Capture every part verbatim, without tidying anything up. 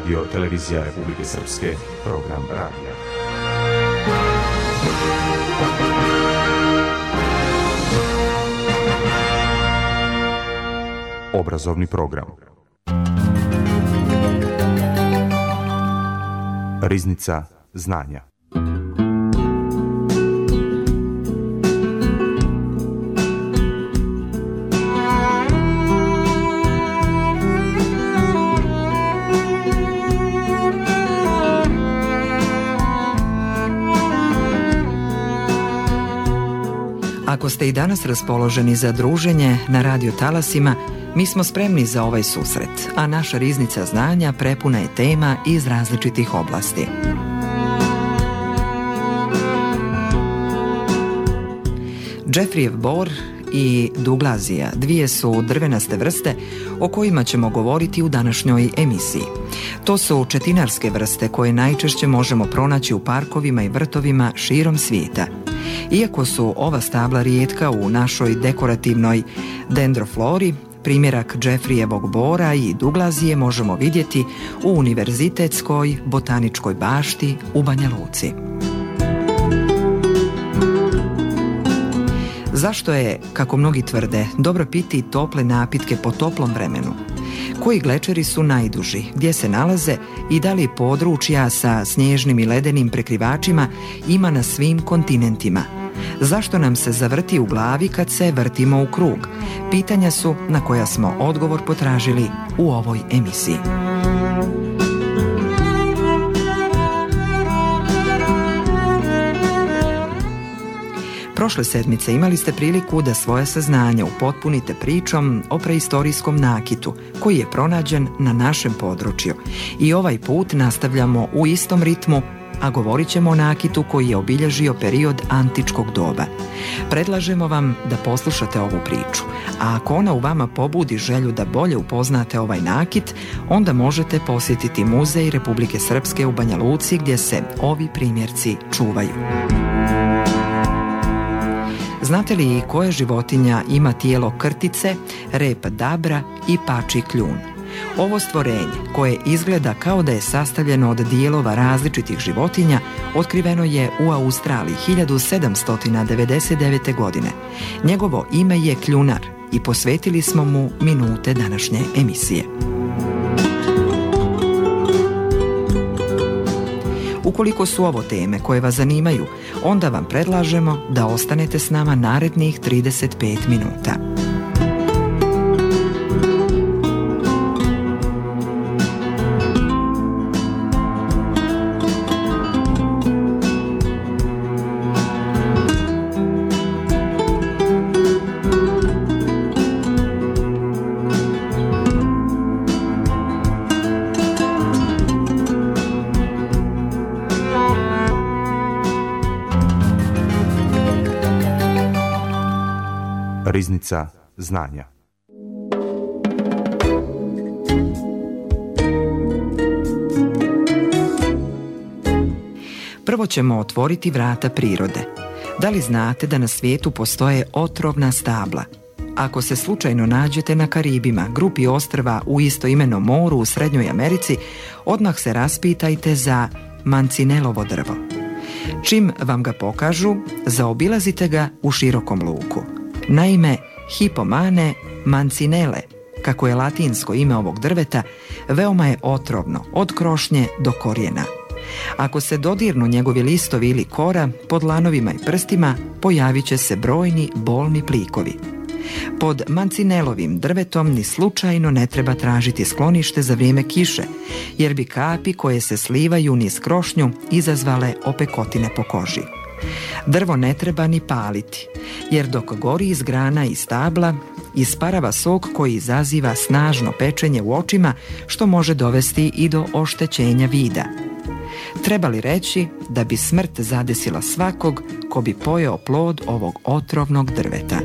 Radio Televizija Republike Srpske, program radija. Obrazovni program. Riznica znanja. Ako ste i danas raspoloženi za druženje na radio talasima, mi smo spremni za ovaj susret, a naša riznica znanja prepuna je tema iz različitih oblasti. Jeffreyev bor i Douglazija dvije su drvenaste vrste o kojima ćemo govoriti u današnjoj emisiji. To su četinarske vrste koje najčešće možemo pronaći u parkovima i vrtovima širom svijeta. Iako su ova stabla rijetka u našoj dekorativnoj dendroflori, primjerak Jeffreyevog bora i Douglazije možemo vidjeti u Univerzitetskoj botaničkoj bašti u Banja Luci. Zašto je, kako mnogi tvrde, dobro piti tople napitke po toplom vremenu? Koji glečeri su najduži, gdje se nalaze i da li područja sa snježnim i ledenim prekrivačima ima na svim kontinentima? Zašto nam se zavrti u glavi kad se vrtimo u krug? Pitanja su na koja smo odgovor potražili u ovoj emisiji. Prošle sedmice imali ste priliku da svoje saznanja upotpunite pričom o preistorijskom nakitu koji je pronađen na našem području. I ovaj put nastavljamo u istom ritmu, a govorit ćemo o nakitu koji je obilježio period antičkog doba. Predlažemo vam da poslušate ovu priču, a ako ona u vama pobudi želju da bolje upoznate ovaj nakit, onda možete posjetiti Muzej Republike Srpske u Banja Luci gdje se ovi primjerci čuvaju. Znate li koja životinja ima tijelo krtice, rep dabra i pačji kljun? Ovo stvorenje, koje izgleda kao da je sastavljeno od dijelova različitih životinja, otkriveno je u Australiji hiljadu sedamsto devedeset devete. godine. Njegovo ime je kljunar i posvetili smo mu minute današnje emisije. Ukoliko su ovo teme koje vas zanimaju, onda vam predlažemo da ostanete s nama narednih trideset pet minuta. Riznica znanja. Prvo ćemo otvoriti vrata prirode. Da li znate da na svijetu postoje otrovna stabla? Ako se slučajno nađete na Karibima, grupi ostrva u istoimenom moru u Srednjoj Americi, odmah se raspitajte za mancinelovo drvo. Čim vam ga pokažu, zaobilazite ga u širokom luku. Naime, Hippomane mancinele, kako je latinsko ime ovog drveta, veoma je otrovno, od krošnje do korijena. Ako se dodirnu njegovi listovi ili kora, pod lanovima i prstima pojavit će se brojni bolni plikovi. Pod mancinelovim drvetom ni slučajno ne treba tražiti sklonište za vrijeme kiše, jer bi kapi koje se slivaju niz krošnju izazvale opekotine po koži. Drvo ne treba ni paliti, jer dok gori iz grana i stabla, isparava sok koji izaziva snažno pečenje u očima, što može dovesti i do oštećenja vida. Treba li reći da bi smrt zadesila svakog ko bi pojeo plod ovog otrovnog drveta?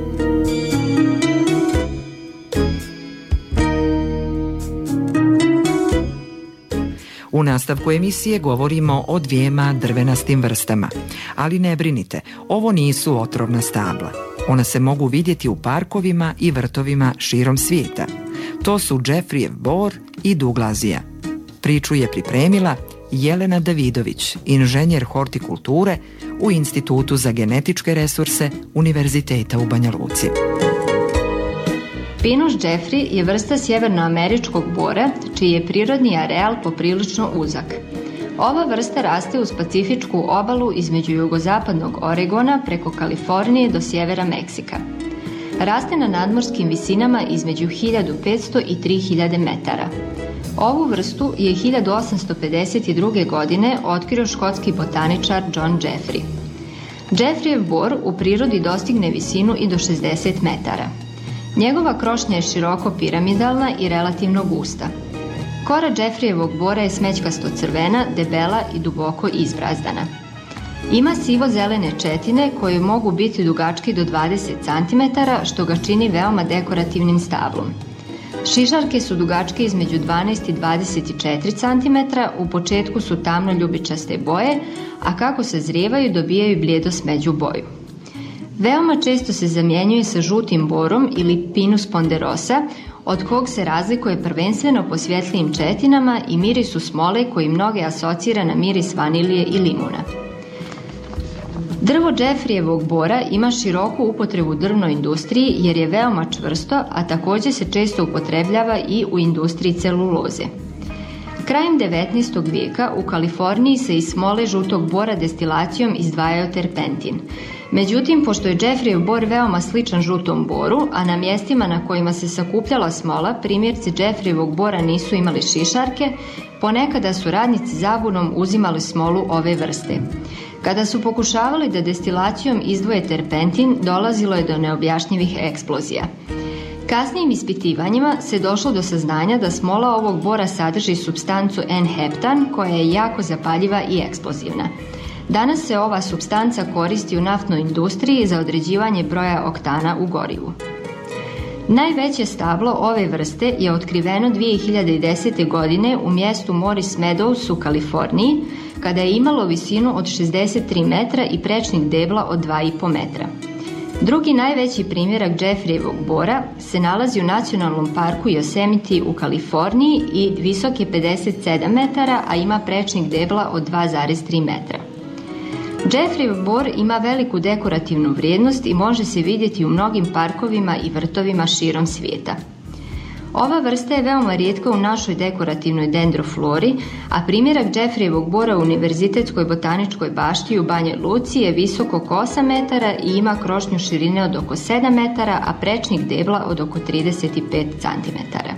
U nastavku emisije govorimo o dvijema drvenastim vrstama, ali ne brinite, ovo nisu otrovna stabla. Ona se mogu vidjeti u parkovima i vrtovima širom svijeta. To su Jeffreyev bor i Douglazija. Priču je pripremila Jelena Davidović, inženjer hortikulture u Institutu za genetičke resurse Univerziteta u Banja Luci. Pinus jeffrey je vrsta sjevernoameričkog bora, čiji je prirodni areal poprilično uzak. Ova vrsta raste uz pacifičku obalu između jugozapadnog Oregona preko Kalifornije do sjevera Meksika. Raste na nadmorskim visinama između hiljadu petsto i tri hiljade metara. Ovu vrstu je hiljadu osamsto pedeset druge. godine otkrio škotski botaničar John Jeffrey. Jeffreyev bor u prirodi dostigne visinu i do šezdeset metara. Njegova krošnja je široko piramidalna i relativno gusta. Kora Jeffreyevog bora je smećkasto crvena, debela i duboko izbrazdana. Ima sivo-zelene četine koje mogu biti dugačke do dvadeset centimetara, što ga čini veoma dekorativnim stablom. Šišarke su dugačke između dvanaest i dvadeset četiri centimetra, u početku su tamno ljubičaste boje, a kako se zrijevaju dobijaju blijedo smeđu boju. Veoma često se zamjenjuje sa žutim borom ili Pinus ponderosa, od kog se razlikuje prvenstveno po svjetlijim četinama i mirisu smole koji mnoge asocira na miris vanilije i limuna. Drvo Jeffreyevog bora ima široku upotrebu u drvnoj industriji jer je veoma čvrsto, a također se često upotrebljava i u industriji celuloze. Krajem devetnaestog vijeka u Kaliforniji se iz smole žutog bora destilacijom izdvajao terpentin. Međutim, pošto je Jeffreyev bor veoma sličan žutom boru, a na mjestima na kojima se sakupljala smola, primjerci Jeffreyevog bora nisu imali šišarke, ponekada su radnici zabunom uzimali smolu ove vrste. Kada su pokušavali da destilacijom izdvoje terpentin, dolazilo je do neobjašnjivih eksplozija. Kasnijim ispitivanjima se došlo do saznanja da smola ovog bora sadrži supstancu N-heptan koja je jako zapaljiva i eksplozivna. Danas se ova supstanca koristi u naftnoj industriji za određivanje broja oktana u gorivu. Najveće stablo ove vrste je otkriveno dvije hiljade desete. godine u mjestu Morris Meadows u Kaliforniji, kada je imalo visinu od šezdeset tri metra i prečnik debla od dva i po metra. Drugi najveći primjerak Jeffreyevog bora se nalazi u nacionalnom parku Yosemite u Kaliforniji i visok je pedeset sedam metara, a ima prečnik debla od dva zarez tri metra. Jeffreyev bor ima veliku dekorativnu vrijednost i može se vidjeti u mnogim parkovima i vrtovima širom svijeta. Ova vrsta je veoma rijetka u našoj dekorativnoj dendroflori, a primjerak Jeffreyevog bora u Univerzitetskoj botaničkoj bašti u Banjoj Luci je visok oko osam metara i ima krošnju širine od oko sedam metara, a prečnik debla od oko trideset pet centimetara.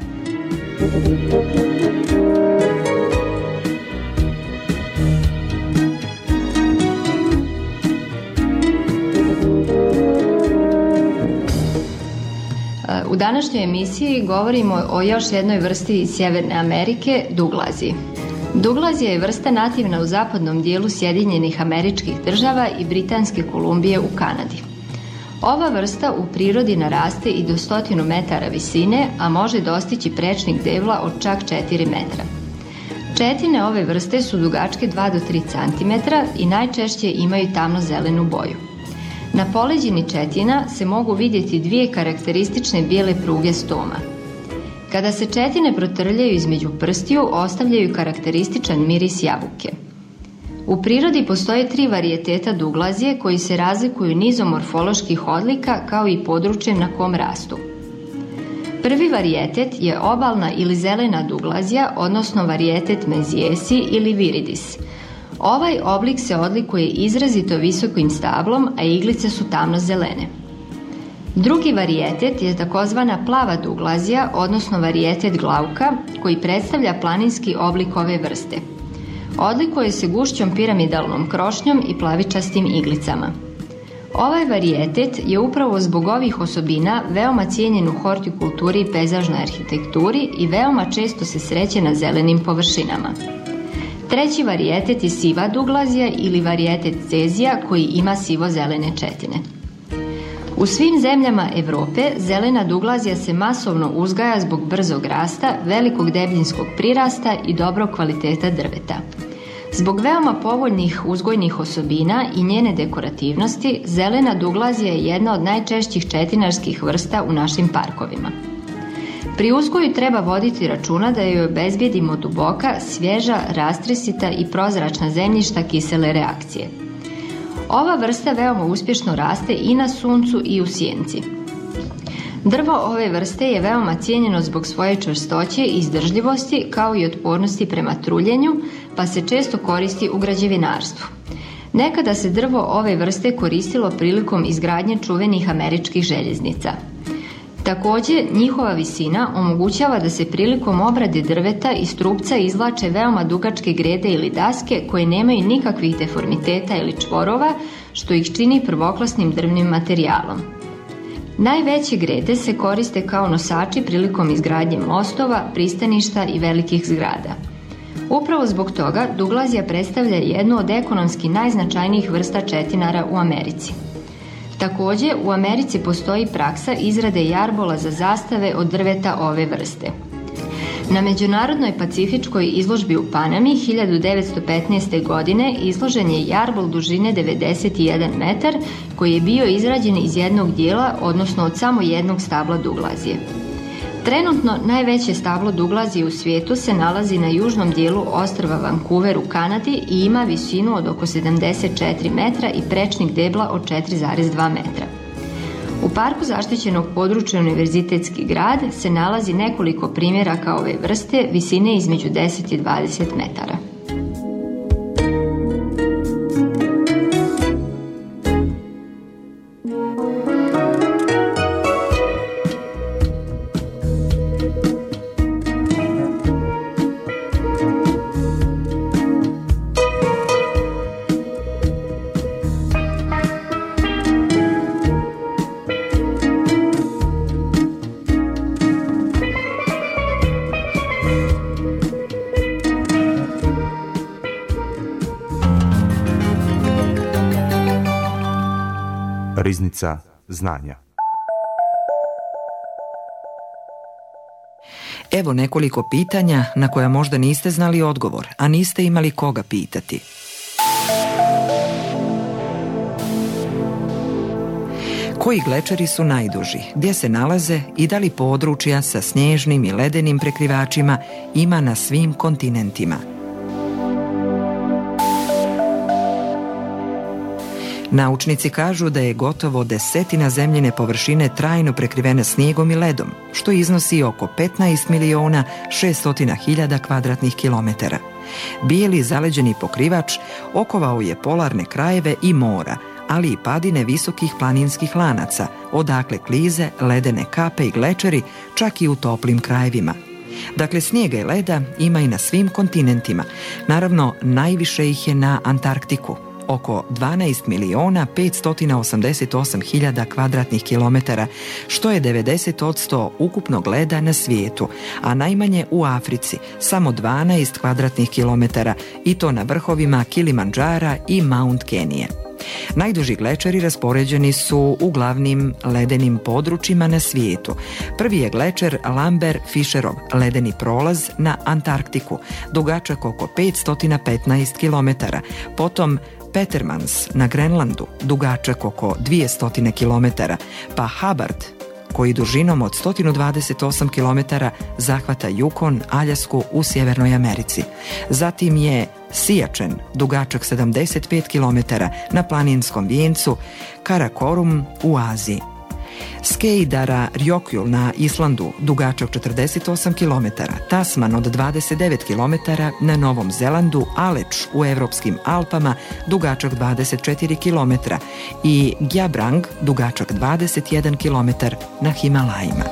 U današnjoj emisiji govorimo o još jednoj vrsti iz Sjeverne Amerike, Douglaziji. Douglazija je vrsta nativna u zapadnom dijelu Sjedinjenih Američkih Država i Britanske Kolumbije u Kanadi. Ova vrsta u prirodi naraste i do stotinu metara visine, a može dostići prečnik debla od čak četiri metra. Četine ove vrste su dugačke dva do tri centimetra i najčešće imaju tamno-zelenu boju. Na poleđini četina se mogu vidjeti dvije karakteristične bijele pruge stoma. Kada se četine protrljaju između prstiju, ostavljaju karakterističan miris jabuke. U prirodi postoje tri varijeteta Douglazije koji se razlikuju nizom morfoloških odlika kao i područjem na kom rastu. Prvi varijetet je obalna ili zelena Douglazija, odnosno varijetet Meziesi ili Viridis. Ovaj oblik se odlikuje izrazito visokim stablom, a iglice su tamno-zelene. Drugi varijetet je takozvana plava Douglazija, odnosno varijetet Glauka, koji predstavlja planinski oblik ove vrste. Odlikuje se gušćom piramidalnom krošnjom i plavičastim iglicama. Ovaj varijetet je upravo zbog ovih osobina veoma cijenjen u hortikulturi i pejzažnoj arhitekturi i veoma često se sreće na zelenim površinama. Treći varijetet je siva Douglazija ili varijetet Cezija koji ima sivo-zelene četine. U svim zemljama Europe zelena Douglazija se masovno uzgaja zbog brzog rasta, velikog debljinskog prirasta i dobrog kvaliteta drveta. Zbog veoma povoljnih uzgojnih osobina i njene dekorativnosti, zelena Douglazija je jedna od najčešćih četinarskih vrsta u našim parkovima. Pri uzgoju treba voditi računa da joj obezbijedimo duboka, svježa, rastresita i prozračna zemljišta kisele reakcije. Ova vrsta veoma uspješno raste i na suncu i u sjenci. Drvo ove vrste je veoma cijenjeno zbog svoje čvrstoće i izdržljivosti kao i otpornosti prema truljenju, pa se često koristi u građevinarstvu. Nekada se drvo ove vrste koristilo prilikom izgradnje čuvenih američkih željeznica. Također, njihova visina omogućava da se prilikom obrade drveta iz trupca izvlače veoma dugačke grede ili daske koje nemaju nikakvih deformiteta ili čvorova, što ih čini prvoklasnim drvnim materijalom. Najveće grede se koriste kao nosači prilikom izgradnje mostova, pristaništa i velikih zgrada. Upravo zbog toga Douglazija predstavlja jednu od ekonomski najznačajnijih vrsta četinara u Americi. Također, u Americi postoji praksa izrade jarbola za zastave od drveta ove vrste. Na Međunarodnoj pacifičkoj izložbi u Panami hiljadu devetsto petnaeste. godine izložen je jarbol dužine devedeset jedan metar koji je bio izrađen iz jednog dijela, odnosno od samo jednog stabla Douglazije. Trenutno najveće stablo Douglazije u svijetu se nalazi na južnom dijelu ostrva Vancouver u Kanadi i ima visinu od oko sedamdeset četiri metra i prečnik debla od četiri zarez dva metra. U parku zaštićenog područja Univerzitetski grad se nalazi nekoliko primjeraka ove vrste visine između deset i dvadeset metara. Riznica znanja. Evo nekoliko pitanja na koja možda niste znali odgovor, a niste imali koga pitati. Koji glečeri su najduži, gdje se nalaze i da li područja sa snježnim i ledenim prekrivačima ima na svim kontinentima? Naučnici kažu da je gotovo desetina zemljine površine trajno prekrivena snijegom i ledom, što iznosi oko petnaest miliona šesto hiljada kvadratnih kilometara. Bijeli zaleđeni pokrivač okovao je polarne krajeve i mora, ali i padine visokih planinskih lanaca, odakle klize, ledene kape i glečeri, čak i u toplim krajevima. Dakle, snijega i leda ima i na svim kontinentima. Naravno, najviše ih je na Antarktiku, oko dvanaest miliona petsto osamdeset osam hiljada kvadratnih kilometara, što je devedeset posto ukupnog leda na svijetu, a najmanje u Africi, samo dvanaest kvadratnih kilometara, i to na vrhovima Kilimandžara i Mount Kenije. Najduži glečeri raspoređeni su u glavnim ledenim područjima na svijetu. Prvi je glečer Lambert-Fisherov ledeni prolaz na Antarktiku, dugačak oko petsto petnaest kilometara, potom Petermans na Grenlandu, dugačak oko dvjesto kilometara, pa Hubbard, koji dužinom od sto dvadeset osam kilometara zahvata Yukon, Aljasku u Sjevernoj Americi. Zatim je Sijačen, dugačak sedamdeset pet kilometara na planinskom vijencu Karakorum u Aziji. Skeijdara Rjokjul na Islandu, dugačak četrdeset osam kilometara, Tasman od dvadeset devet kilometara na Novom Zelandu, Aleč u evropskim Alpama, dugačak dvadeset četiri kilometra i Gjabrang, dugačak dvadeset jedan kilometar na Himalajima.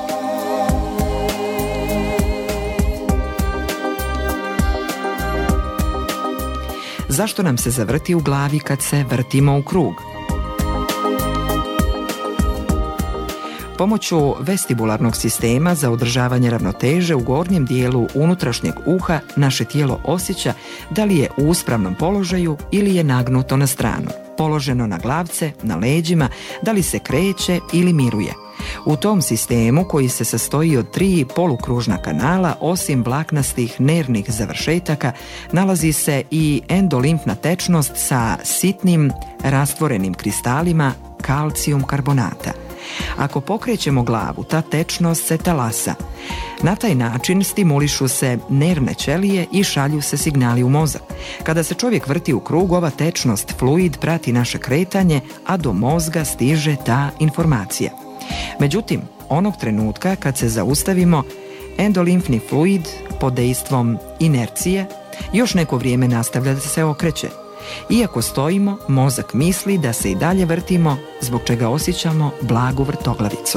Zašto nam se zavrti u glavi kad se vrtimo u krug? Pomoću vestibularnog sistema za održavanje ravnoteže u gornjem dijelu unutrašnjeg uha naše tijelo osjeća da li je u uspravnom položaju ili je nagnuto na stranu, položeno na glavce, na leđima, da li se kreće ili miruje. U tom sistemu, koji se sastoji od tri polukružna kanala, osim vlaknastih nervnih završetaka, nalazi se i endolimfna tečnost sa sitnim rastvorenim kristalima kalcijum karbonata. Ako pokrećemo glavu, ta tečnost se talasa. Na taj način stimulišu se nervne ćelije i šalju se signali u mozak. Kada se čovjek vrti u krug, ova tečnost, fluid, prati naše kretanje, a do mozga stiže ta informacija. Međutim, onog trenutka kad se zaustavimo, endolimfni fluid pod dejstvom inercije još neko vrijeme nastavlja da se okreće. Iako stojimo, mozak misli da se i dalje vrtimo, zbog čega osjećamo blagu vrtoglavicu.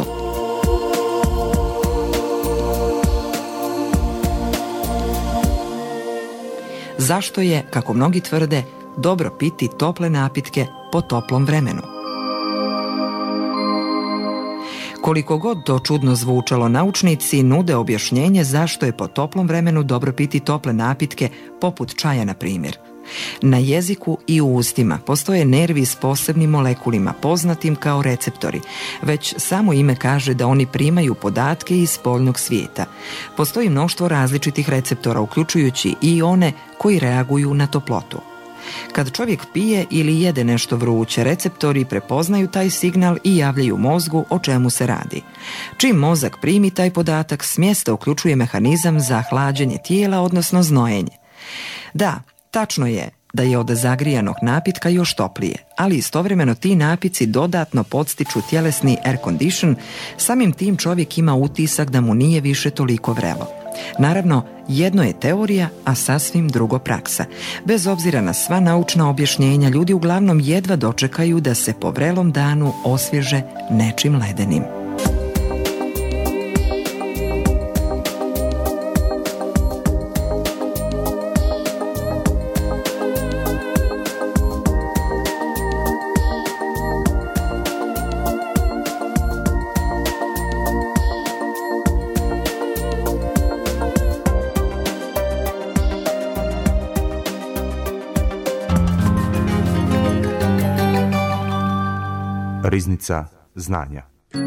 Zašto je, kako mnogi tvrde, dobro piti tople napitke po toplom vremenu? Koliko god to čudno zvučalo, naučnici nude objašnjenje zašto je po toplom vremenu dobro piti tople napitke, poput čaja na primjer. Na jeziku i u ustima postoje nervi s posebnim molekulima, poznatim kao receptori. Već samo ime kaže da oni primaju podatke iz spoljnog svijeta. Postoji mnoštvo različitih receptora, uključujući i one koji reaguju na toplotu. Kad čovjek pije ili jede nešto vruće, receptori prepoznaju taj signal i javljaju mozgu o čemu se radi. Čim mozak primi taj podatak, s mjesta uključuje mehanizam za hlađenje tijela, odnosno znojenje. Da, tačno je da je od zagrijanog napitka još toplije, ali istovremeno ti napici dodatno podstiču tjelesni air condition, samim tim čovjek ima utisak da mu nije više toliko vrelo. Naravno, jedno je teorija, a sasvim drugo praksa. Bez obzira na sva naučna objašnjenja, ljudi uglavnom jedva dočekaju da se po vrelom danu osvježe nečim ledenim. Riznica znanja.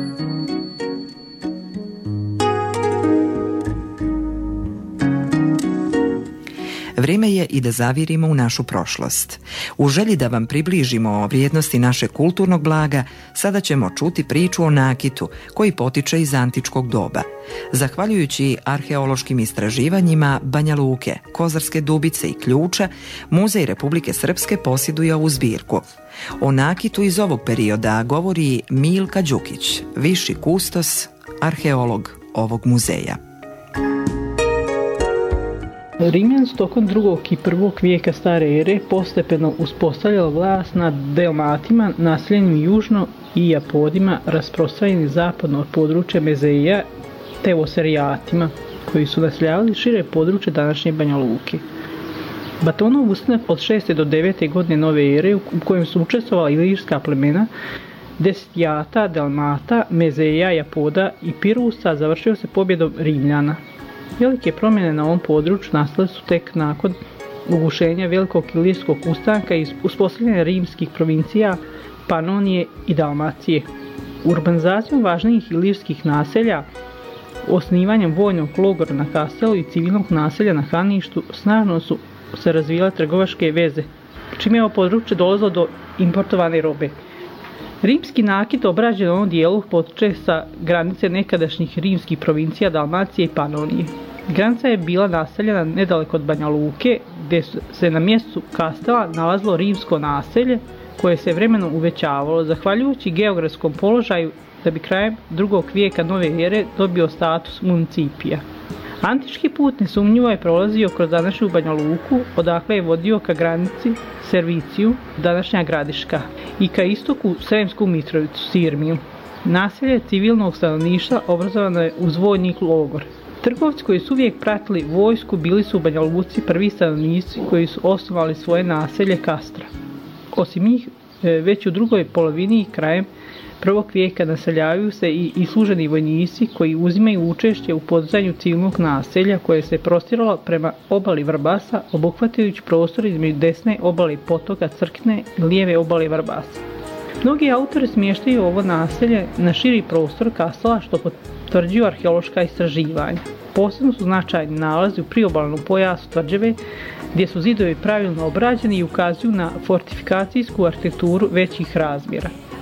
Vrijeme je i da zavirimo u našu prošlost. U želji da vam približimo vrijednosti našeg kulturnog blaga, sada ćemo čuti priču o nakitu koji potiče iz antičkog doba. Zahvaljujući arheološkim istraživanjima Banja Luke, Kozarske Dubice i Ključa, Muzej Republike Srpske posjeduje ovu zbirku. O nakitu iz ovog perioda govori Milka Đukić, viši kustos, arheolog ovog muzeja. Rimljani su tokom drugog i prvog vijeka stare ere postepeno uspostavljali vlast nad Delmatima, naseljenim južno, i Japodima, rasprostranjeni zapadno od područja Mezeja, te Oserijatima, koji su naseljavali šire područje današnje Banja Luke. Batonov ustanak od šeste do devete godine nove ere, u kojem su učestvovala ilirska plemena Desijata, Delmata, Mezeja, Japoda i Pirusa, završio se pobjedom Rimljana. Velike promjene na ovom području nastale su tek nakon ugušenja velikog ilirskog ustanka i uspostavljanja rimskih provincija Panonije i Dalmacije. Urbanizacijom važnijih ilirskih naselja, osnivanjem vojnog logora na Kastelu i civilnog naselja na Haništu, snažno su se razvijale trgovačke veze, čime je ovo područje dolazilo do importovane robe. Rimski nakit obrađen u ovom dijelu potiče sa granice nekadašnjih rimskih provincija Dalmacije i Panonije. Granica je bila naseljena nedaleko od Banja Luke, gdje se na mjestu Kastela nalazilo rimsko naselje, koje se vremenom uvećavalo, zahvaljujući geografskom položaju, da bi krajem drugog vijeka nove ere dobio status municipija. Antički put nesumnjivo je prolazio kroz današnju Banja Luku, odakle je vodio ka granici Serviciju, današnja Gradiška, i ka istoku Sremsku Mitrovicu, Sirmiju. Naselje civilnog stanovništva obrazovano je uz vojni logor. Trgovci koji su uvijek pratili vojsku bili su u Banja Luci prvi stanovnici koji su osnovali svoje naselje Kastra. Osim njih, već u drugoj polovini i krajem prvog vijeka naseljavaju se i isluženi vojnici koji uzimaju učešće u podizanju civilnog naselja koje se prostiralo prema obali Vrbasa, obuhvatajući prostor između desne obale potoka Crkne i lijeve obale Vrbasa. Mnogi autori smještaju ovo naselje na širi prostor Kastela, što potvrđuju arheološka istraživanja. Posebno su značajni nalazi u priobalnom pojasu tvrđave, gdje su zidovi pravilno obrađeni i ukazuju na fortifikacijsku arhitekturu većih razmjera.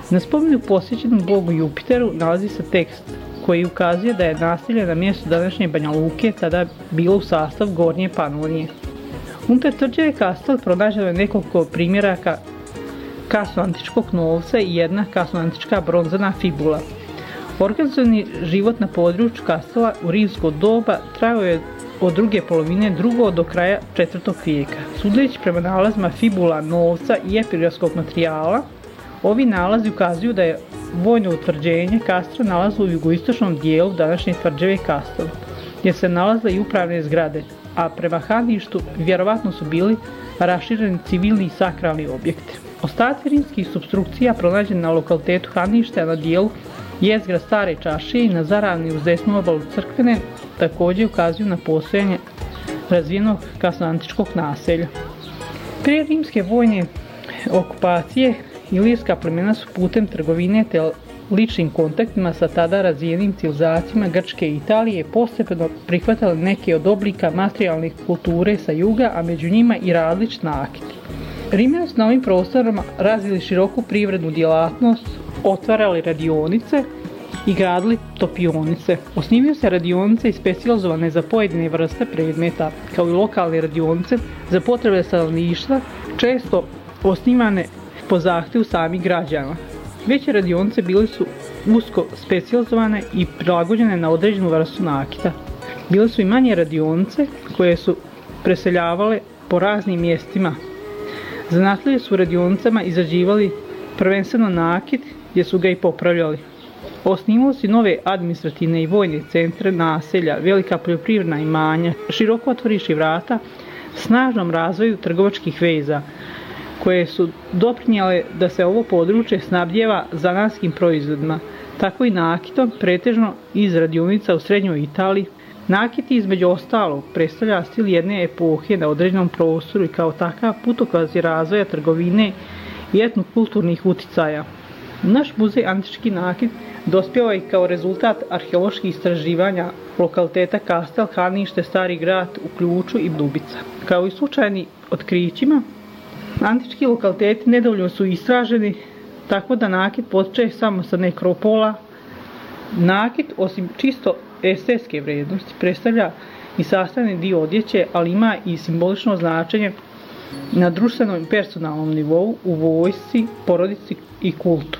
Na spomenu posvećenom bogu Jupiteru nalazi se tekst koji ukazuje da je naselje na mjestu današnje Banja Luke tada bilo u sastav Gornje Panonije. Unutar tvrđave Kastel pronađeno je nekoliko primjeraka kasnoantičkog novca i jedna kasnoantička bronzana fibula. Organizovani život na području Kastela u rimsko doba trajao je od druge polovine drugog do kraja četvrtog vijeka. Sudeći prema nalazima fibula, novca i epirotskog materijala, ovi nalazi ukazuju da je vojno utvrđenje Kastela nalazilo u jugoistočnom dijelu današnje tvrđave Kastel, gdje se nalazile i upravne zgrade, a prema Haništu vjerovatno su bili rašireni civilni i sakralni objekti. Ostaci rimskih supstrukcija pronađeni na lokalitetu Hanište, na dijelu jezgra Stare čaršije i na zaravni uz desnu obalu Crkvene također ukazuju na postojanje razvijenog kasnoantičkog naselja. Prije rimske vojne okupacije ilirska plemena su putem trgovine te ličnim kontaktima sa tada razvijenim civilizacijama Grčke i Italije postepeno prihvatali neke od oblika materijalnih kulture sa juga, a među njima i različit nakiti. Rimljani su na ovim prostorima razvili široku privrednu djelatnost, otvarali radionice i gradili topionice. Osnivaju se radionice i specijalizovane za pojedine vrste predmeta, kao i lokalne radionice za potrebe stanovništva, često osnivane po zahtjevu samih građana. Veće radionice bile su usko specijalizovane i prilagođene na određenu vrstu nakita. Bile su i manje radionice koje su preseljavale po raznim mjestima. Zanatlije su u radionicama izrađivali prvenstveno nakit, gdje su ga i popravljali. Osnivali su nove administrativne i vojne centre, naselja, velika poljoprivredna imanja, široko otvoriši vrata, snažnom razvoju trgovačkih veza, koje su doprinijele da se ovo područje snabdijeva zanatskim proizvodima, tako i nakitom, pretežno iz radionica u srednjoj Italiji. Nakit između ostalog predstavlja stil jedne epohe na određenom prostoru i kao takav putokaz razvoja trgovine i etnokulturnih uticaja. Naš muzej antički nakit dospjeva i kao rezultat arheoloških istraživanja lokaliteta Kastel, Hanište, Stari grad u Ključu i Dubica. Kao i slučajni otkrićima, antički lokaliteti nedovoljno su istraženi, tako da nakit potiče samo sa nekropola. Nakit, osim čisto estetske vrijednosti, predstavlja i sastavni dio odjeće, ali ima i simbolično značenje na društvenom i personalnom nivou, u vojsci, porodici i kultu.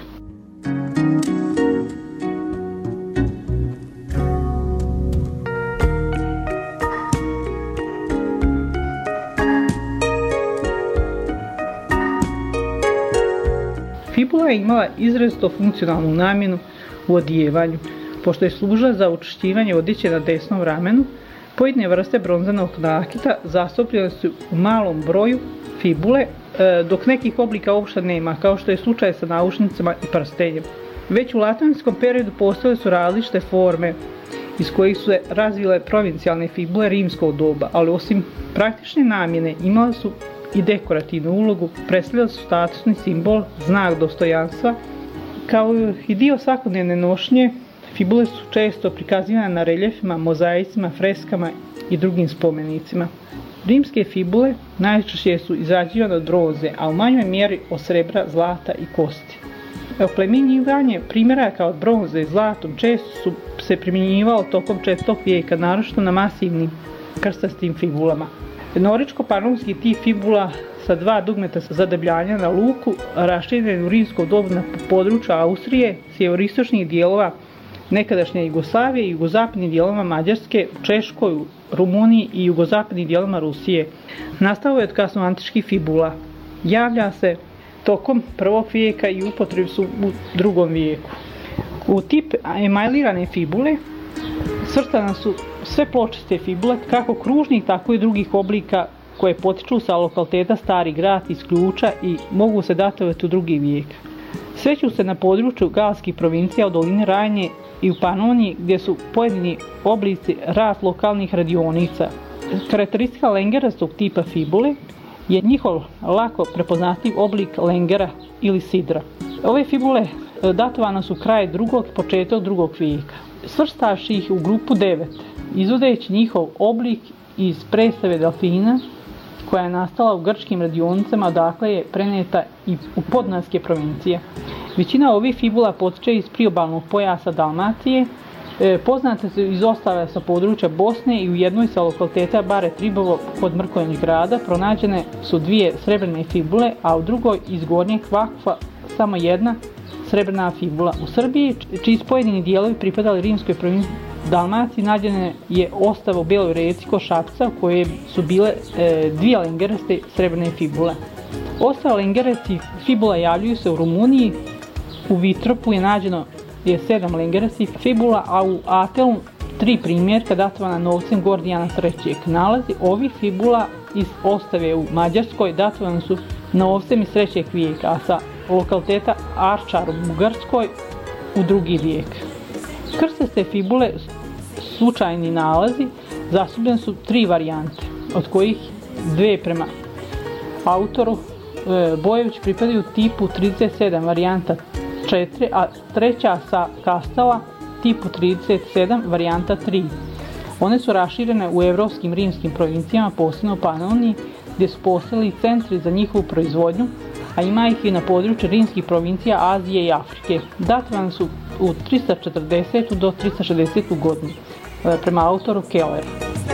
Fibula je imala izrazito funkcionalnu namjenu u odijevanju. Pošto je služila za učvršćivanje odjeće na desnom ramenu, pojedine vrste bronzanog nakita zastupljene su u malom broju fibule, dok nekih oblika uopšte nema, kao što je slučaj sa naušnicama i prstenjem. Već u latinskom periodu postojale su različite forme iz kojih su se razvile provincijalne fibule rimskog doba, ali osim praktične namjene imale su i dekorativnu ulogu, predstavljali su statusni simbol, znak dostojanstva. Kao i dio svakodnevne nošnje, fibule su često prikazivane na reljefima, mozaicima, freskama i drugim spomenicima. Rimske fibule najčešće su izrađivane od bronze, a u manjoj mjeri od srebra, zlata i kosti. Oplemenjivanje primjeraka od bronze i zlatom često su se primjenjivalo tokom četvrtog vijeka, naročito na masivnim krstastim fibulama. Noričko-panonski tip fibula sa dva dugmeta zadebljanja na luku, raširjen u rimsko dobu na području Austrije, sjeveristočnih dijelova nekadašnje Jugoslavije i jugozapadnih dijelova Mađarske, u Češkoj, Rumuniji i jugozapadnih dijelova Rusije. Nastao je od kasnoantičkih fibula. Javlja se tokom prvog vijeka i upotrebi su u drugom vijeku. U tip emajlirane fibule svrstane su sve pločiste fibule, kako kružnih, tako i drugih oblika koje potiču sa lokaliteta Stari grad iz Ključa i mogu se datovati u drugi vijek. Sreću se na području galskih provincija od doline Rajne i u Panoniji, gdje su pojedini oblici rad lokalnih radionica. Karakteristika lengerastog tipa fibule je njihov lako prepoznatljiv oblik lengera ili sidra. Ove fibule datovane su kraj drugog i početak drugog vijeka. Svrstavši ih u grupu devet, izvodeći njihov oblik iz predstave delfina, koja je nastala u grčkim radionicama, odakle je preneta i u podunavske provincije. Većina ovih fibula potiče iz priobalnog pojasa Dalmacije, e, poznate su iz ostale sa područja Bosne i u jednoj sa lokaliteta Bare Tribovo kod Mrkonjić grada pronađene su dvije srebrne fibule, a u drugoj iz Gornjeg Vakfa samo jedna srebrna fibula. U Srbiji, čiji su pojedini dijelovi pripadali rimskoj provinciji Dalmaciji, nađene je ostava u Beloj reci kod Šapca u kojoj su bile e, dvije lengeraste srebrne fibule. Ostale lengerasti fibula javljaju se u Rumuniji, u Vitropu je nađeno je sedam lengerastih fibula, a u Atelu tri primjerka datovana novcem Gordijana trećeg. Nalazi ovih fibula iz ostave u Mađarskoj datovane su novcem iz trećeg vijeka, a sa lokaliteta Arčar u Bugarskoj u drugi vijek. Krstaste fibule, slučajni nalazi, zastupljene su tri varijante, od kojih dve prema autoru e, Bojević pripadaju tipu trideset sedam varijanta četiri, a treća sa Kastela tipu trideset sedam varijanta tri. One su raširene u evropskim rimskim provincijama, posebno u Panoniji, gdje su postojali centri za njihovu proizvodnju, a ima ih i na području rimskih provincija Azije i Afrike. Datovane su u trista četrdesetu do trista šezdesetu godinu, prema autoru Kelleru.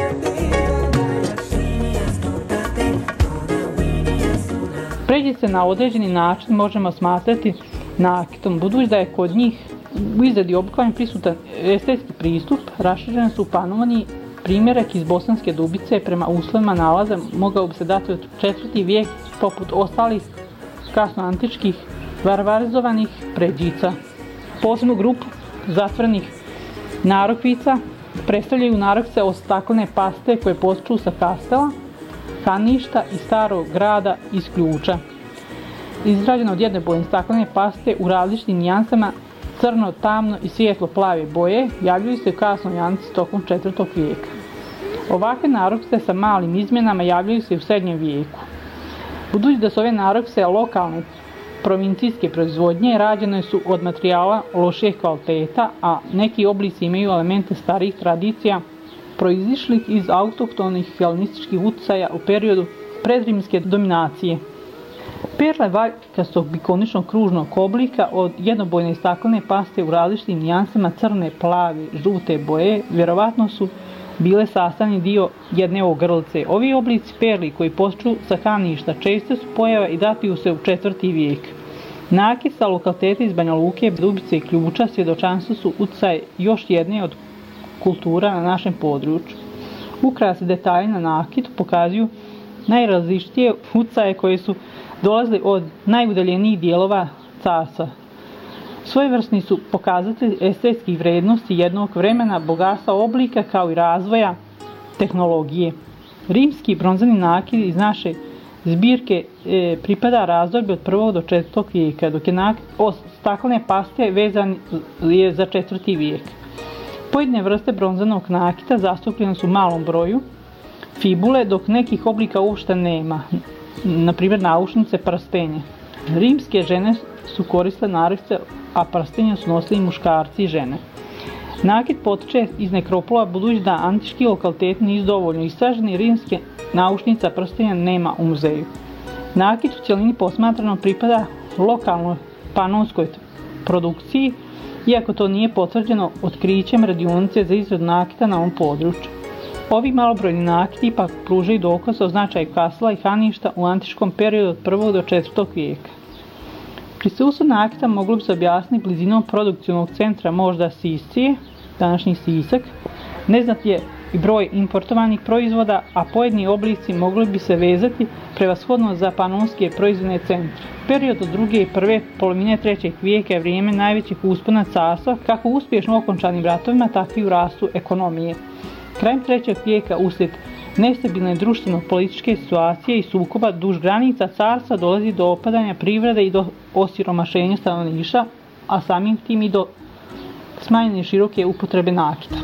Pređi se na određeni način možemo smatrati nakitom, budući da je kod njih u izradi oblikovanja prisutan estetski pristup, raširene su u Panoniji. Primjerak iz Bosanske Dubice prema uslovima nalaza mogao bi se dati od četvrti vijek poput ostalih kasnoantičkih varvarizovanih pređica. Posebnu grupu zatvorenih narokvica predstavljaju narokvice od staklene paste koje potiču sa Kastela, Kaništa i Starog grada iz Ključa. Izrađena od jednobojne staklene paste u različitim nijansama crno, tamno i svijetlo plave boje, javljaju se u kasnoj antici tokom četvrtog vijeka. Ovakve narokvice sa malim izmjenama javljaju se u srednjem vijeku. Budući da su ove narokvice lokalne provincijske proizvodnje, rađene su od materijala lošijeg kvaliteta, a neki oblici imaju elemente starijih tradicija proizišlih iz autohtonih helenističkih utjecaja u periodu predrimske dominacije. Perle valjkastog bikoničnog kružnog oblika od jednobojne staklene paste u različitim nijansama crne, plave, žute boje vjerovatno su bile sastavni dio jedne ogrlice. Ovi oblici perli koji potiču sa Kaništa česte su pojava i datuju se u četvrti vijek. Nakit sa lokaliteta iz Banja Luke, Dubice i Ključa svjedočanstvo su utjecaj još jedne od kultura na našem području. Ukrasi detalji na nakitu pokazuju najrazličitije utjecaje koje su dolazili od najudaljenijih dijelova carstva. Svojevrsni su pokazatelji estetskih vrijednosti jednog vremena, bogatstva oblika kao i razvoja tehnologije. Rimski bronzani nakit iz naše zbirke e, pripada razdoblju od prvog do četvrtog vijeka, dok je nakit od staklene paste vezan je za četvrti vijek. Pojedine vrste bronzanog nakita zastupljene su u malom broju fibule, dok nekih oblika uopšte nema, na primjer naušnice, prstenje. Rimske žene su koristile narokvice, a prstenje su nosili muškarci i žene. Nakit potiče iz nekropola, budući da antički lokaliteti nisu dovoljno istraženi, rimske naušnica prstenja nema u muzeju. Nakit u cjelini posmatrano pripada lokalnoj panonskoj produkciji, iako to nije potvrđeno otkrićem radionice za izradu nakita na ovom području. Ovi malobrojni nakiti ipak pružaju dokaz o značaju Kastela i Kaništa u antičkom periodu od prvog do četvrtog vijeka. Prisustvo nakita moglo bi se objasniti blizinom produkcionog centra možda Siscije, današnji Sisak. Neznat je i broj importovanih proizvoda, a pojedini oblici mogli bi se vezati prevashodno za panonske proizvodne centre. Period od druge i prve polovine trećeg vijeka je vrijeme najvećih uspona carstva, kako u uspješno okončanim ratovima, tako i u rastu ekonomije. Krajem trećeg vijeka uslijed nestabilne društveno-političke situacije i sukoba duž granica carstva dolazi do opadanja privrede i do osiromašenja stanovništva, a samim tim i do smanjene široke upotrebe nakita.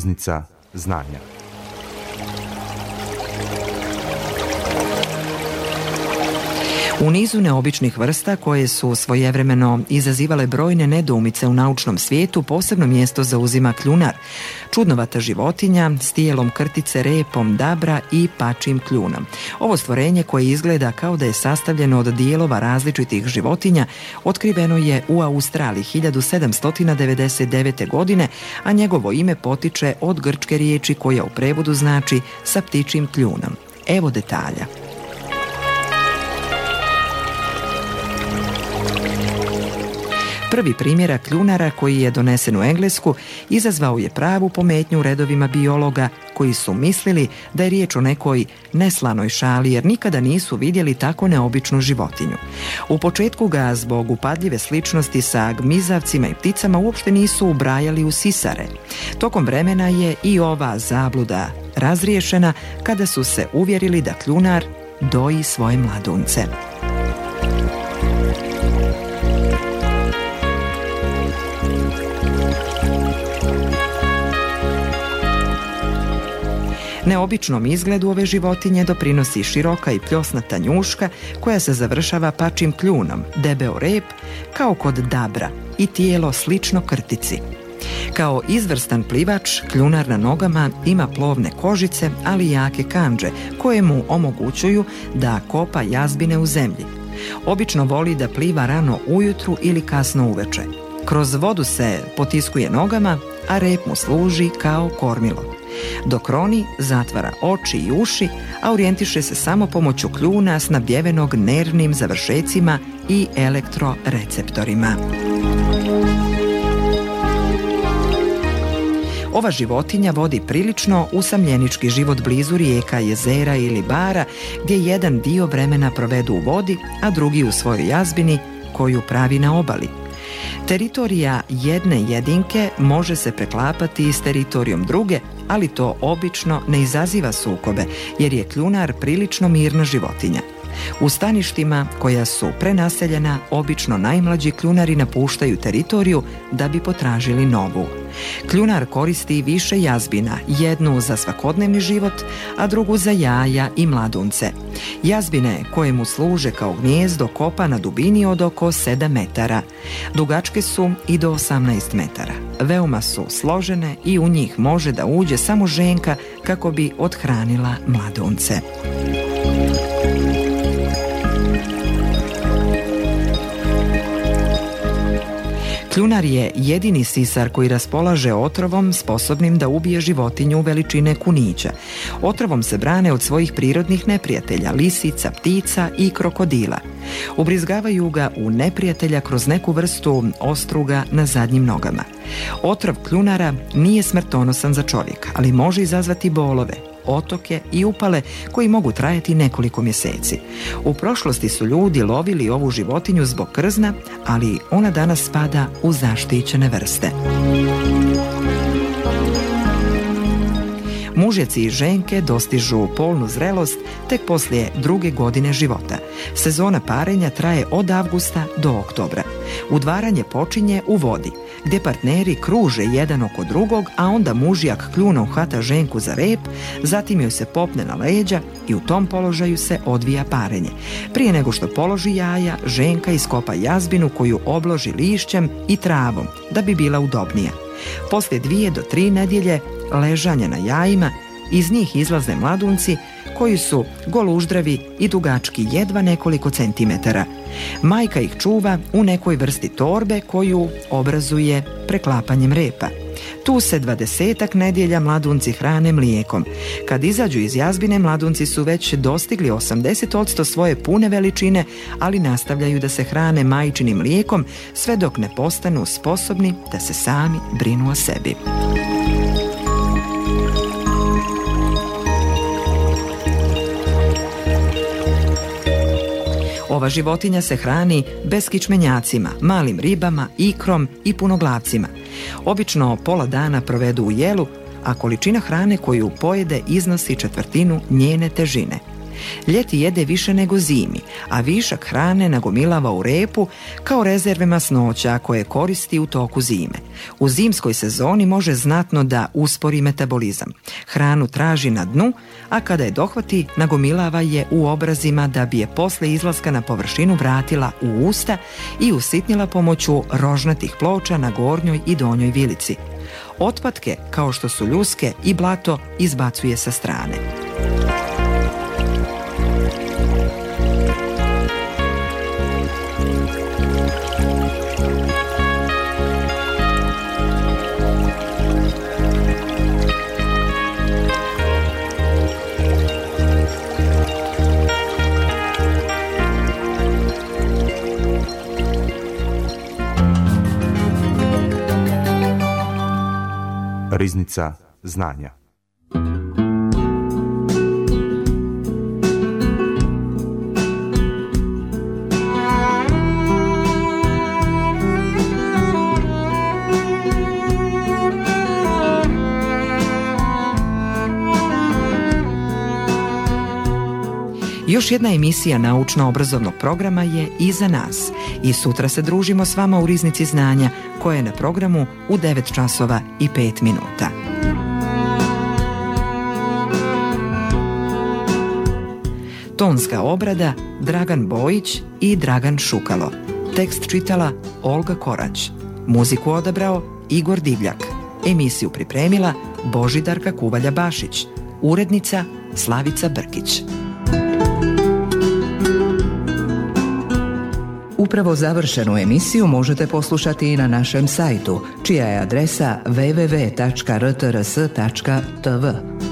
Riznica znanja. U nizu neobičnih vrsta koje su svojevremeno izazivale brojne nedoumice u naučnom svijetu, posebno mjesto zauzima kljunar, čudnovata životinja s tijelom krtice, repom dabra i pačim kljunom. Ovo stvorenje, koje izgleda kao da je sastavljeno od dijelova različitih životinja, otkriveno je u Australiji hiljadu sedamsto devedeset devete. godine, a njegovo ime potiče od grčke riječi koja u prevodu znači sa ptičjim kljunom. Evo detalja. Prvi primjerak kljunara, koji je donesen u Englesku, izazvao je pravu pometnju u redovima biologa, koji su mislili da je riječ o nekoj neslanoj šali, jer nikada nisu vidjeli tako neobičnu životinju. U početku ga zbog upadljive sličnosti sa gmizavcima i pticama uopšte nisu ubrajali u sisare. Tokom vremena je i ova zabluda razriješena kada su se uvjerili da kljunar doji svoje mladunce. Neobičnom izgledu ove životinje doprinosi široka i pljosnata njuška koja se završava pačim kljunom, debeo rep, kao kod dabra, i tijelo slično krtici. Kao izvrstan plivač, kljunar na nogama ima plovne kožice, ali i jake kandže, koje mu omogućuju da kopa jazbine u zemlji. Obično voli da pliva rano ujutru ili kasno uveče. Kroz vodu se potiskuje nogama, a rep mu služi kao kormilo. Dok roni, zatvara oči i uši, a orijentiše se samo pomoću kljuna snabdjevenog nervnim završecima i elektroreceptorima. Ova životinja vodi prilično usamljenički život blizu rijeka, jezera ili bara, gdje jedan dio vremena provedu u vodi, a drugi u svojoj jazbini koju pravi na obali. Teritorija jedne jedinke može se preklapati s teritorijom druge, ali to obično ne izaziva sukobe, jer je kljunar prilično mirna životinja. U staništima koja su prenaseljena, obično najmlađi kljunari napuštaju teritoriju da bi potražili novu. Kljunar koristi više jazbina, jednu za svakodnevni život, a drugu za jaja i mladunce. Jazbine koje mu služe kao gnijezdo kopa na dubini od oko sedam metara. Dugačke su i do osamnaest metara. Veoma su složene i u njih može da uđe samo ženka kako bi othranila mladunce. Kljunar je jedini sisar koji raspolaže otrovom sposobnim da ubije životinju veličine kunića. Otrovom se brane od svojih prirodnih neprijatelja, lisica, ptica i krokodila. Ubrizgavaju ga u neprijatelja kroz neku vrstu ostruga na zadnjim nogama. Otrov kljunara nije smrtonosan za čovjeka, ali može izazvati bolove, otoke i upale koji mogu trajati nekoliko mjeseci. U prošlosti su ljudi lovili ovu životinju zbog krzna, ali ona danas spada u zaštićene vrste. Mužjaci i ženke dostižu polnu zrelost tek poslije druge godine života. Sezona parenja traje od avgusta do oktobra. Udvaranje počinje u vodi, gdje partneri kruže jedan oko drugog, a onda mužjak kljunom hvata ženku za rep, zatim joj se popne na leđa i u tom položaju se odvija parenje. Prije nego što položi jaja, ženka iskopa jazbinu koju obloži lišćem i travom, da bi bila udobnija. Poslije dvije do tri nedjelje ležanja na jajima, iz njih izlaze mladunci koji su goluždravi i dugački jedva nekoliko centimetara. Majka ih čuva u nekoj vrsti torbe koju obrazuje preklapanjem repa. Tu se dvadesetak nedjelja mladunci hrane mlijekom. Kad izađu iz jazbine, mladunci su već dostigli osamdeset posto svoje pune veličine, ali nastavljaju da se hrane majčinim mlijekom sve dok ne postanu sposobni da se sami brinu o sebi. Ova životinja se hrani beskičmenjacima, malim ribama, ikrom i punoglavcima. Obično pola dana provedu u jelu, a količina hrane koju pojede iznosi četvrtinu njene težine. Ljeti jede više nego zimi, a višak hrane nagomilava u repu kao rezerve masnoća koje koristi u toku zime. U zimskoj sezoni može znatno da uspori metabolizam. Hranu traži na dnu, a kada je dohvati, nagomilava je u obrazima da bi je posle izlaska na površinu vratila u usta i usitnila pomoću rožnatih ploča na gornjoj i donjoj vilici. Otpadke, kao što su ljuske i blato, izbacuje sa strane. Riznica znanja. Još jedna emisija naučno-obrazovnog programa je iza nas i sutra se družimo s vama u Riznici znanja koja je na programu u devet časova i pet minuta. Tonska obrada Dragan Bojić i Dragan Šukalo. Tekst čitala Olga Korać. Muziku odabrao Igor Divljak. Emisiju pripremila Božidarka Kuvalja-Bašić. Urednica Slavica Brkić. Upravo završenu emisiju možete poslušati i na našem sajtu, čija je adresa w w w tačka r t r s tačka t v.